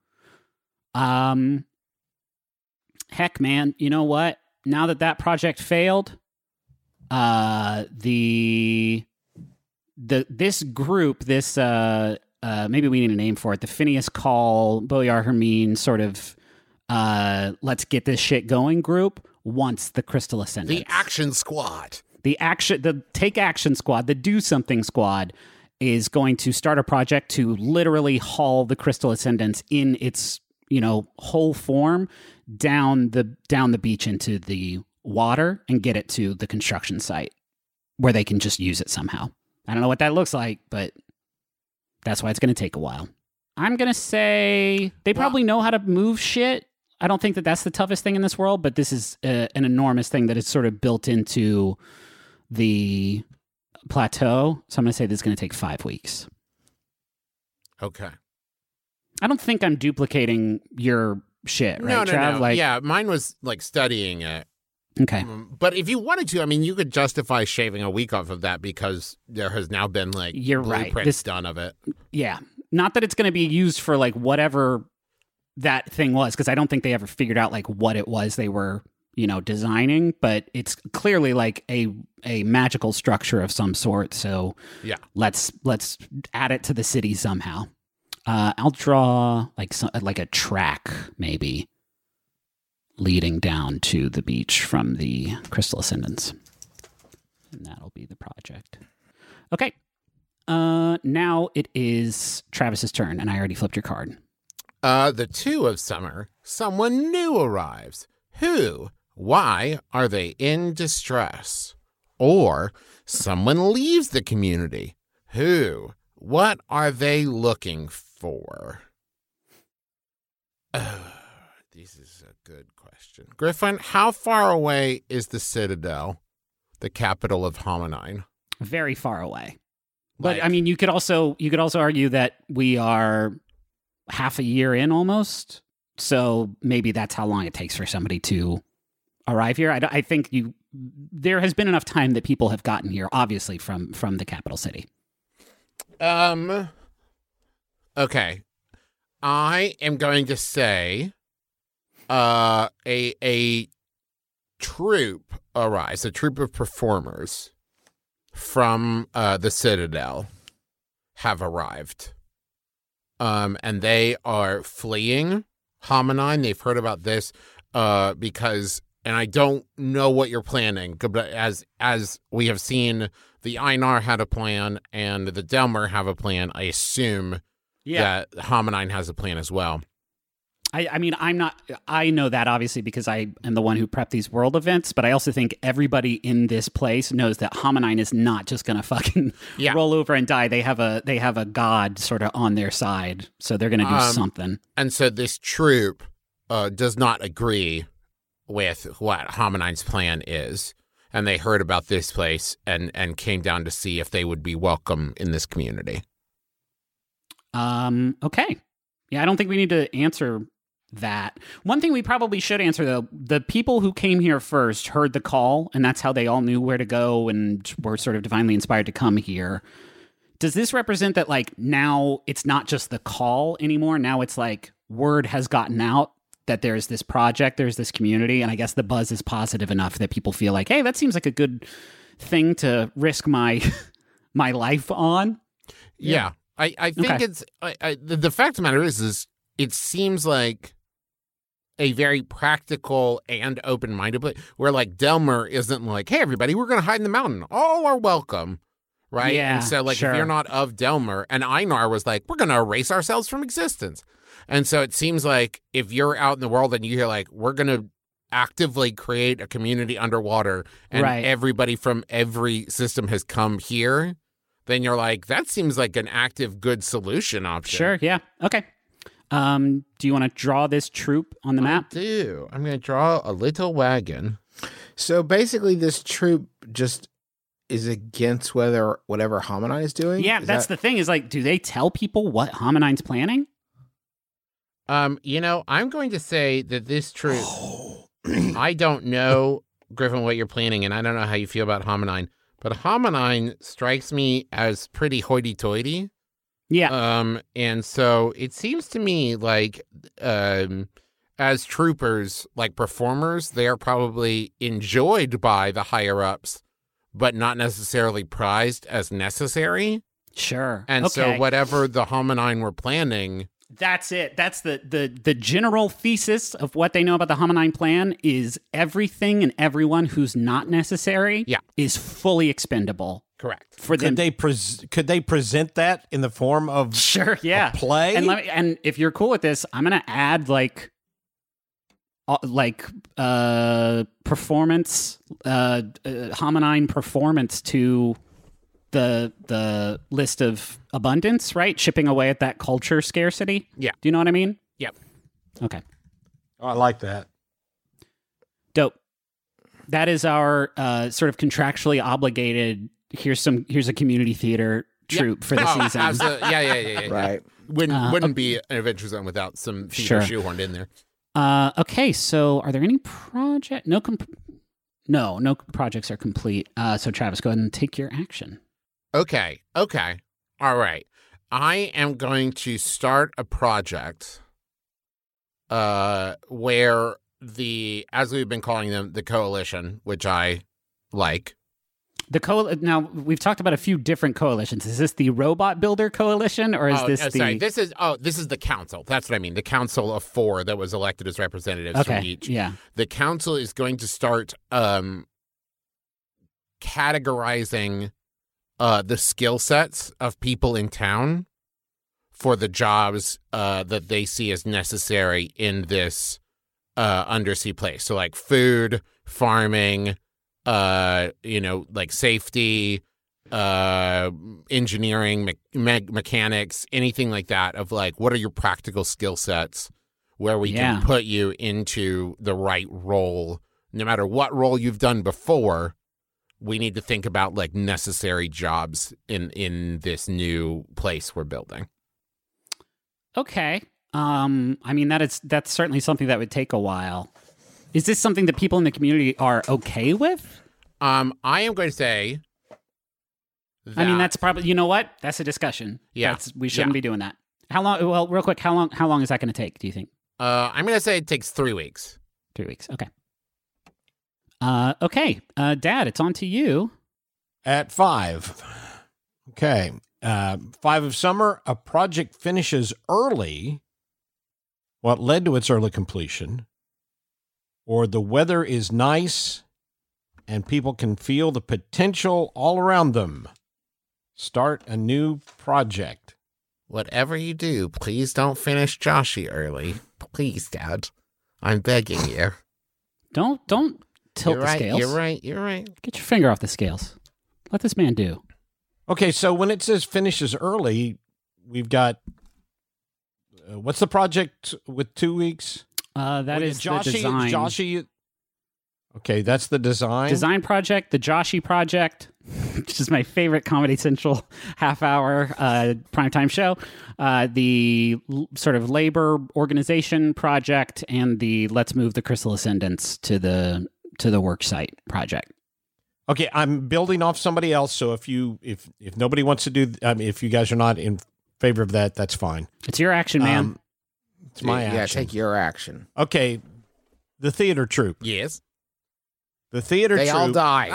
Heck, man, you know what? Now that project failed, this group, maybe we need a name for it. The Phineas Call, Boyar Hermine sort of let's get this shit going group wants the Crystal Ascendants. The action squad. The Take Action Squad, the Do Something Squad, is going to start a project to literally haul the Crystal Ascendants in its whole form down the beach into the water and get it to the construction site. where they can just use it somehow. I don't know what that looks like, but that's why it's going to take a while. I'm going to say they probably know how to move shit. I don't think that that's the toughest thing in this world, but this is an enormous thing that is sort of built into the plateau. So I'm going to say this is going to take 5 weeks. Okay. I don't think I'm duplicating your shit, right, Trav? No. Like, yeah, mine was like studying it. okay. But if you wanted to, I mean, you could justify shaving a week off of that because there has now been like You're right. blueprints done of it. Yeah. Not that it's going to be used for like whatever that thing was, because I don't think they ever figured out like what it was they were, designing, but it's clearly like a magical structure of some sort. So Yeah. let's add it to the city somehow. I'll draw like a track maybe leading down to the beach from the Crystal Ascendants. And that'll be the project. Okay. Now it is Travis's turn, and I already flipped your card. The 2 of summer, someone new arrives. Who? Why are they in distress? Or someone leaves the community. Who? What are they looking for? This is a good question. Griffin, how far away is the Citadel, the capital of Hominine? Very far away. But Like- I mean, you could also argue that we are half a year in almost. So maybe that's how long it takes for somebody to arrive here. I think there has been enough time that people have gotten here, obviously from the capital city. Okay. I am going to say a troupe arrives, a troupe of performers from the Citadel have arrived. And they are fleeing Hominine. They've heard about this because, and I don't know what you're planning, but as we have seen, the Einar had a plan and the Delmer have a plan. I assume that Hominine has a plan as well. I mean, I know that obviously because I am the one who prepped these world events, but I also think everybody in this place knows that Hominine is not just going to fucking roll over and die. They have a god sort of on their side, so they're going to do something. And so this troupe does not agree with what Hominine's plan is, and they heard about this place and came down to see if they would be welcome in this community. Okay. Yeah, I don't think we need to answer that. One thing we probably should answer, though, the people who came here first heard the call, and that's how they all knew where to go and were sort of divinely inspired to come here. Does this represent that, like, now it's not just the call anymore? Now it's like word has gotten out that there's this project, there's this community, and I guess the buzz is positive enough that people feel like, hey, that seems like a good thing to risk my my life on? Yeah. I think it's the fact of the matter is it seems like a very practical and open-minded place where like Delmer isn't like, hey, everybody, we're going to hide in the mountain. All are welcome. Right. Yeah, and so like sure. if you're not of Delmer, and Einar was like, we're going to erase ourselves from existence. And so it seems like if you're out in the world and you hear like, we're going to actively create a community underwater and everybody from every system has come here, then you're like, that seems like an active, good solution option. Sure, yeah. Okay. Do you want to draw this troop on the map? I do. I'm going to draw a little wagon. So basically, this troop just is against whatever Hominine is doing? Yeah, that's the thing is like, do they tell people what Hominine's planning? I'm going to say that this troop, I don't know, Griffin, what you're planning, and I don't know how you feel about Hominine, but Hominine strikes me as pretty hoity-toity. Yeah. And so it seems to me like as troopers, like performers, they are probably enjoyed by the higher-ups, but not necessarily prized as necessary. Sure. And so whatever the Hominine were planning... That's it. That's the general thesis of what they know about the Hominine plan is everything and everyone who's not necessary is fully expendable. Correct. For them. Could they present that in the form of a play? And if you're cool with this, I'm going to add like performance, hominin performance to the list of abundance, right? Chipping away at that culture scarcity. Yeah. Do you know what I mean? Yep. Okay. Oh, I like that. Dope. That is our sort of contractually obligated. Here's a community theater troupe for the season. Yeah. Right. Wouldn't be an Adventure Zone without some theater shoehorned in there. Okay, so are there any project? No projects are complete. So Travis, go ahead and take your action. Okay. All right. I am going to start a project where as we've been calling them, the Coalition, which I like. Now, we've talked about a few different coalitions. Is this the Robot Builder Coalition, or is this the... Sorry, this is the council. That's what I mean. The council of 4 that was elected as representatives from each. Yeah. The council is going to start categorizing the skill sets of people in town for the jobs that they see as necessary in this undersea place. So like food, farming, like safety, engineering, mechanics, anything like that, of like, what are your practical skill sets where we can put you into the right role. No matter what role you've done before, we need to think about like necessary jobs in this new place we're building. Okay. I mean, that's certainly something that would take a while. Is this something that people in the community are okay with? I am going to say that, I mean, that's probably, you know what? That's a discussion. Yeah. We shouldn't be doing that. How long? Well, real quick, how long is that going to take, do you think? I'm going to say it takes 3 weeks. 3 weeks. Okay. Okay. Dad, it's on to you. At 5. Okay. 5 of summer, a project finishes early. What led to its early completion? Or the weather is nice and people can feel the potential all around them. Start a new project. Whatever you do, please don't finish Joshy early. Please, Dad. I'm begging you. Don't tilt the scales. You're right. Get your finger off the scales. Let this man do. Okay, so when it says finishes early, we've got... what's the project with 2 weeks? That is the design. Joshy. Okay, that's the design. Design project, the Joshy project, which is my favorite Comedy Central half-hour primetime show. The sort of labor organization project, and the Let's Move the Crystal Ascendants to the work site project. Okay, I'm building off somebody else. So if nobody wants to do, if you guys are not in favor of that, that's fine. It's your action, man. It's my action. Yeah, take your action. Okay, the theater troupe. Yes. The theater troupe. They all die.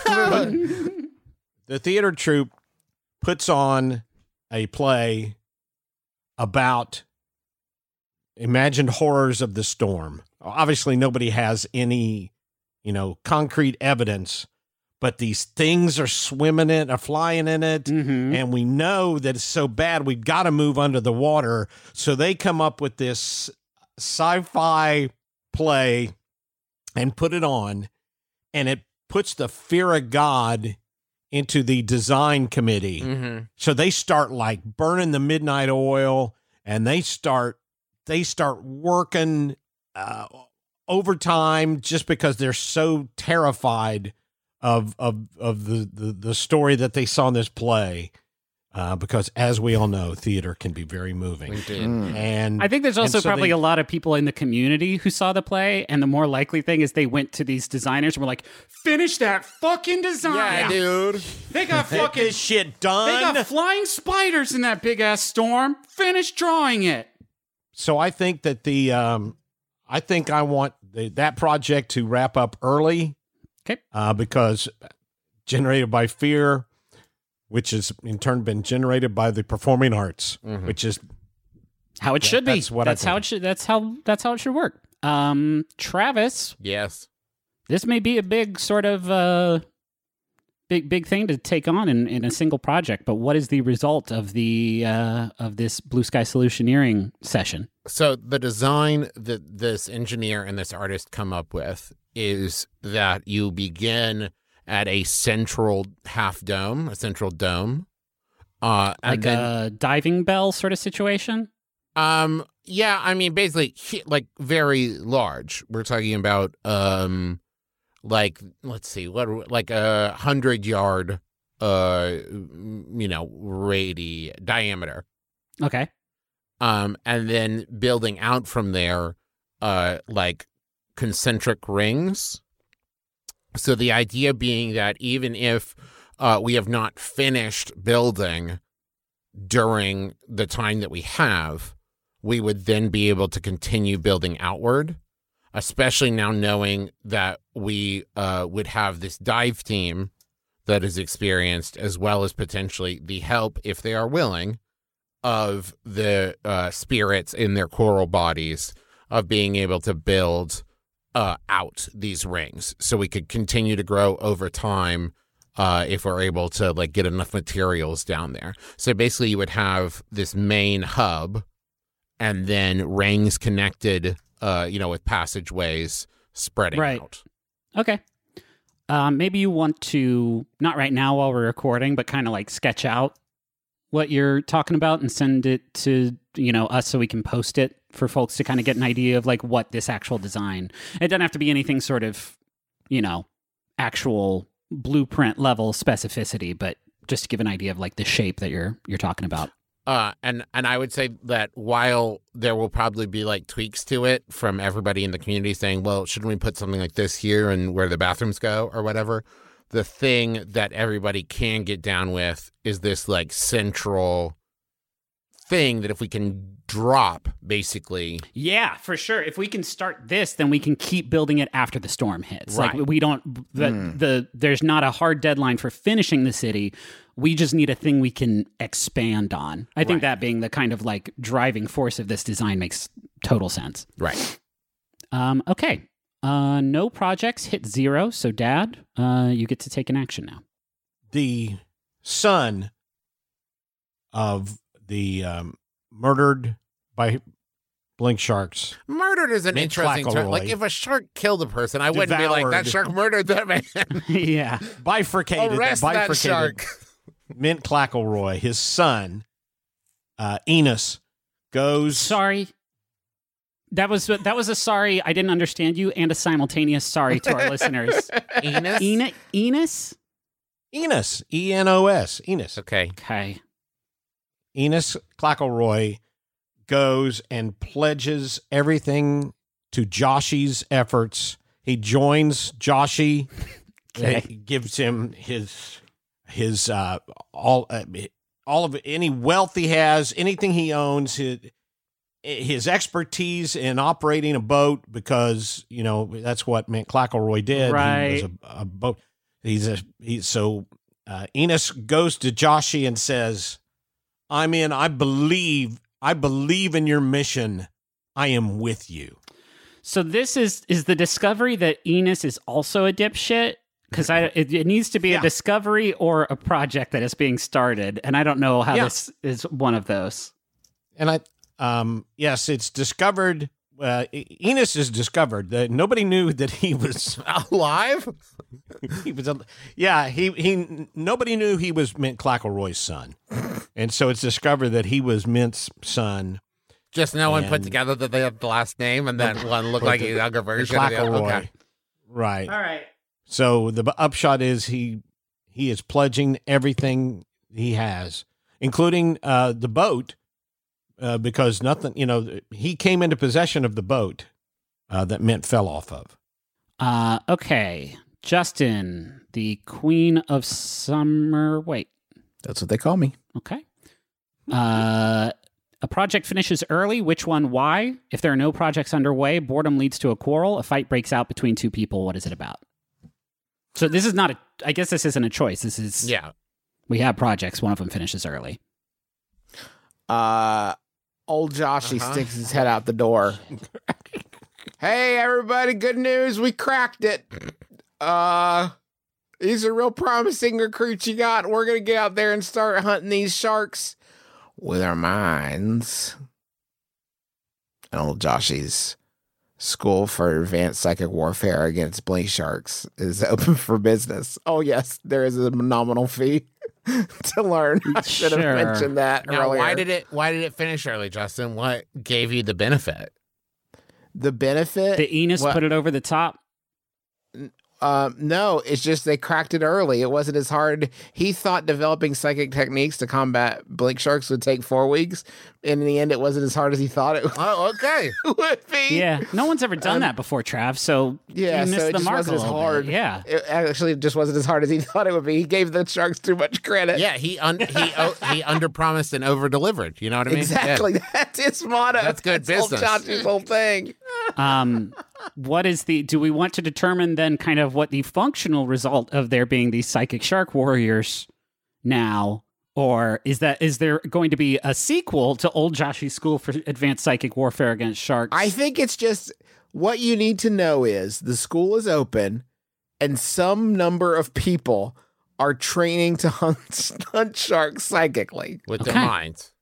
The theater troupe puts on a play about imagined horrors of the storm. Obviously, nobody has any, concrete evidence, but these things are swimming in it, are flying in it, and we know that it's so bad, we've got to move under the water. So they come up with this sci-fi play and put it on, and it puts the fear of God into the design committee. Mm-hmm. So they start like burning the midnight oil, and they start working overtime just because they're so terrified of the story that they saw in this play. Because as we all know, theater can be very moving. And I think there's also probably a lot of people in the community who saw the play, and the more likely thing is they went to these designers and were like, finish that fucking design. Yeah, dude. They got fucking this shit done. They got flying spiders in that big ass storm. Finish drawing it. So I think that I want that project to wrap up early. Okay. Because generated by fear, which has in turn been generated by the performing arts, which is how it should be. That's how it should. That's how it should work. Travis. Yes. This may be a big sort of big thing to take on in a single project. But what is the result of the of this Blue Sky Solutioneering session? So the design that this engineer and this artist come up with is that you begin at a central dome, and Like then a diving bell sort of situation? yeah, I mean basically like very large. We're talking about like let's see, like 100-yard diameter. Okay. And then building out from there like concentric rings. So the idea being that even if we have not finished building during the time that we have, we would then be able to continue building outward, especially now knowing that we would have this dive team that is experienced, as well as potentially the help, if they are willing, of the spirits in their coral bodies of being able to build out these rings, so we could continue to grow over time if we're able to like get enough materials down there. So basically you would have this main hub and then rings connected with passageways spreading out. Okay. Maybe you want to, not right now while we're recording, but kind of like sketch out what you're talking about and send it to, us so we can post it for folks to kind of get an idea of like what this actual design. It doesn't have to be anything sort of, actual blueprint level specificity, but just to give an idea of like the shape that you're talking about. And I would say that while there will probably be like tweaks to it from everybody in the community saying, well, shouldn't we put something like this here and where the bathrooms go or whatever? The thing that everybody can get down with is this like central thing that if we can drop, basically. Yeah, for sure. If we can start this, then we can keep building it after the storm hits. Right. Like we don't, there's not a hard deadline for finishing the city. We just need a thing we can expand on. I think that being the kind of like driving force of this design makes total sense. Right. Okay. No projects hit 0. So Dad, you get to take an action now. The son of the murdered by blink sharks. Murdered is an Mint interesting term. Clackleroy. Like if a shark killed a person, I wouldn't be like, that Devoured. shark murdered that man. Yeah. Bifurcated. Arrest that shark. Mint Clackleroy, his son, Enos, goes. Sorry. That was a sorry, I didn't understand you, and a simultaneous sorry to our listeners. Enos? Enos? Enos, E-N-O-S, Enos. Okay. Okay. Enos Clackleroy goes and pledges everything to Joshy's efforts. He joins Joshy. Okay. He gives him his all of any wealth he has, anything he owns, his expertise in operating a boat, because that's what Mint Clackleroy did. Right. He was a boat. So Enos goes to Joshy and says, "I'm in. I believe in your mission. I am with you." So this is the discovery that Enos is also a dipshit? Because it needs to be a discovery or a project that is being started, and I don't know how this is one of those. And yes, it's discovered. Enos is discovered that nobody knew that he was Alive? he was. Nobody knew he was Mint Clackleroy's son, and so it's discovered that he was Mint's son. Just no one put together that they have the last name and then one looked like a younger version of the other. Clackleroy, Okay. right? All right. So the upshot is he is pledging everything he has, including the boat, because nothing, he came into possession of the boat that Mint fell off of. Okay. Justin, the Queen of Summer. Wait. That's what they call me. Okay. A project finishes early. Which one? Why? If there are no projects underway, boredom leads to a quarrel. A fight breaks out between two people. What is it about? So this is not I guess this isn't a choice. This is, we have projects. One of them finishes early. Old Joshy sticks his head out the door. Hey, everybody, good news. We cracked it. these are real promising recruits you got. We're going to get out there and start hunting these sharks with our minds. And old Joshy's School for Advanced Psychic Warfare Against Blink Sharks is open for business. Oh, yes, there is a nominal fee to learn. I should have mentioned that now, earlier. why did it finish early, Justin? What gave you the benefit? The benefit? Did Enos put it over the top? No, it's just they cracked it early. It wasn't as hard. He thought developing psychic techniques to combat blink sharks would take 4 weeks. And in the end, it wasn't as hard as he thought it Oh, okay. would be. Yeah, no one's ever done that before, Trav. So Yeah, you missed so it the just mark wasn't a as little hard. bit. Yeah, It actually just wasn't as hard as he thought it would be. He gave the sharks too much credit. Yeah, he underpromised and over-delivered. You know what I mean? Exactly. Yeah. That's his motto. That's good business. Old Joshy's whole thing. What is do we want to determine then kind of what the functional result of there being these psychic shark warriors now? Or is there going to be a sequel to Old Joshy's School for Advanced Psychic Warfare Against Sharks? I think it's just what you need to know is the school is open and some number of people are training to hunt sharks psychically. With their minds.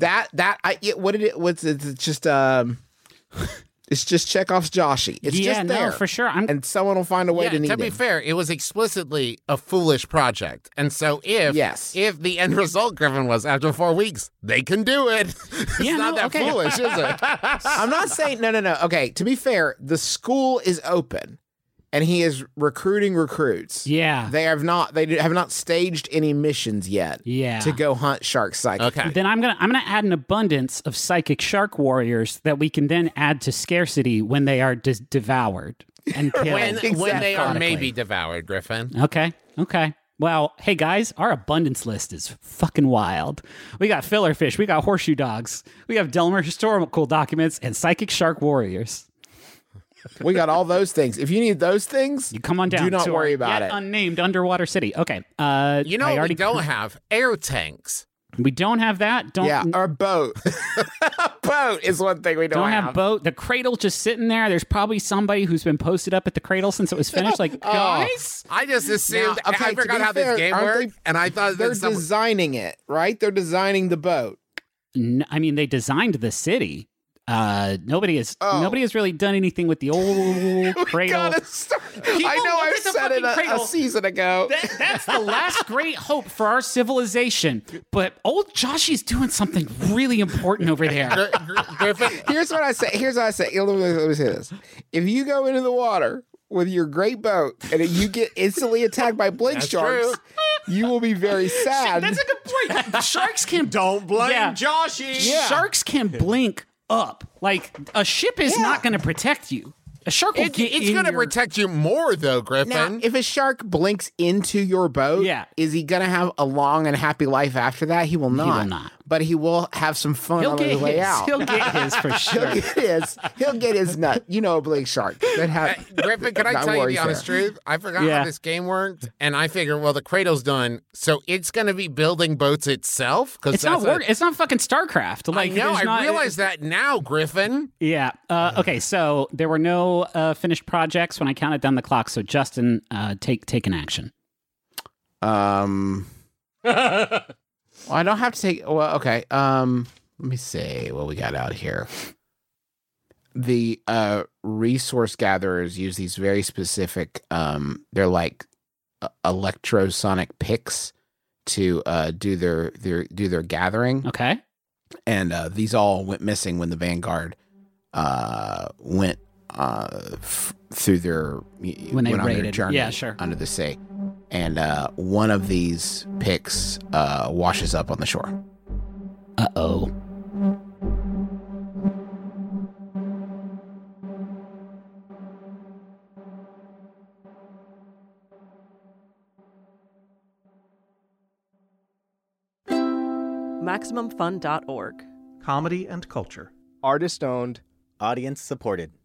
It's just Chekhov's Joshy. It's just there. No, for sure. And someone will find a way to need to be him. fair, it was explicitly a foolish project. And so if the end result, Griffin, was after 4 weeks, they can do it. It's not that foolish, is it? I'm not saying, no. Okay, to be fair, the school is open and he is recruiting recruits. Yeah. They have not staged any missions yet to go hunt sharks psychically. Okay. Then I'm gonna add an abundance of psychic shark warriors that we can then add to scarcity when they are devoured and killed. when they are maybe devoured, Griffin. Okay. Well, hey guys, our abundance list is fucking wild. We got filler fish, we got horseshoe dogs, we have Delmer historical documents, and psychic shark warriors. We got all those things. If you need those things, you come on down. Do not worry about it. Unnamed underwater city. Okay. You know what we don't have? Air tanks. We don't have that. Our boat. A boat is one thing we don't have. Boat. The cradle just sitting there. There's probably somebody who's been posted up at the cradle since it was finished. Like, guys? I just assumed. Now, I forgot how this game worked. And I thought they're designing it, right? They're designing the boat. I mean, they designed the city. Nobody has really done anything with the old cradle. I know I said it a season ago. That's the last great hope for our civilization. But old Joshy's doing something really important over there. Here's what I say. Let me say this. If you go into the water with your great boat and you get instantly attacked by blink sharks, you will be very sad. That's a good point. Sharks can Don't blame Joshy. Yeah. Sharks can blink up. Like a ship is not going to protect you. A shark will get It's going to protect you more, though, Griffin. Now, if a shark blinks into your boat, is he going to have a long and happy life after that? He will not. He will not. But he will have some fun on his way out. He'll get his for sure. He'll get his nut. You know, a blink shark. Griffin, can I tell you the honest truth? I forgot how this game worked, and I figured, well, the cradle's done, so it's going to be building boats itself. It's not working. It's not fucking StarCraft. Like, I know. I realize that now, Griffin. Yeah. Okay. So there were no finished projects when I counted down the clock. So Justin, take an action. Well, I don't have to take. Well, okay. Let me see what we got out here. The resource gatherers use these very specific. They're like electrosonic picks to do their gathering. Okay. And these all went missing when the Vanguard went through their when they went raided. On their journey under the sea. And one of these picks washes up on the shore. Uh-oh. MaximumFun.org. Comedy and culture. Artist owned. Audience supported.